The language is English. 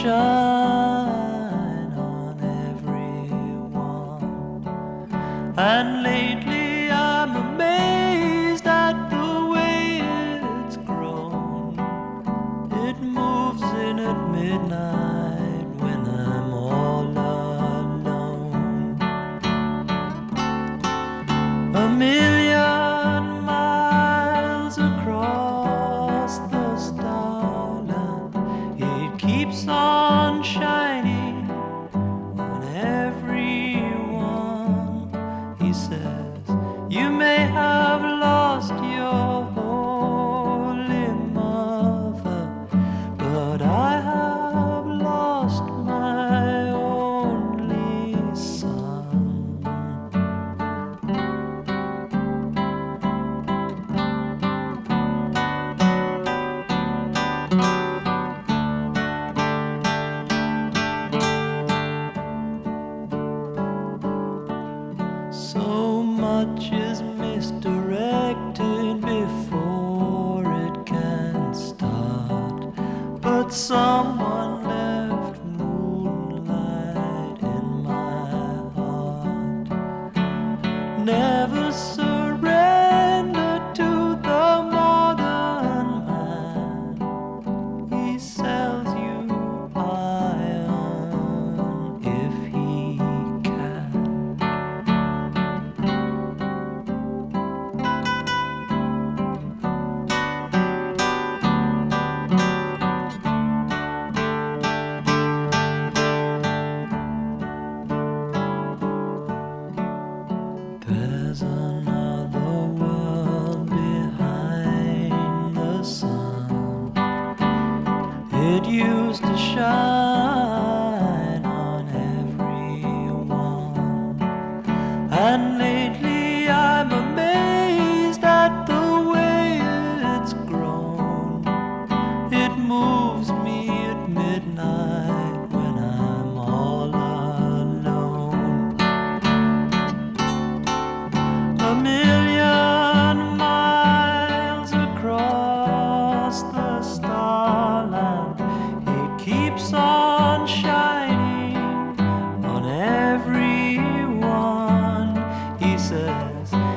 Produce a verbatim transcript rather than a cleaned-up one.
shine on everyone. And lately I'm amazed at the way it's grown. It moves in at midnight when I'm all alone. A million miles across the starland, it keeps on shining on everyone. He says, you may have lost your holy mother, but I have lost my only son. So much is misdirected before it can start, but someone left moonlight in my heart. Never surrender to the modern man. He sells you iron if he can. There's another world behind the sun. It used to shine on everyone, and lately I'm amazed at the way it's grown. It moves me at midnight when I'm all alone. A million miles across the starland, it keeps on shining on everyone. He says,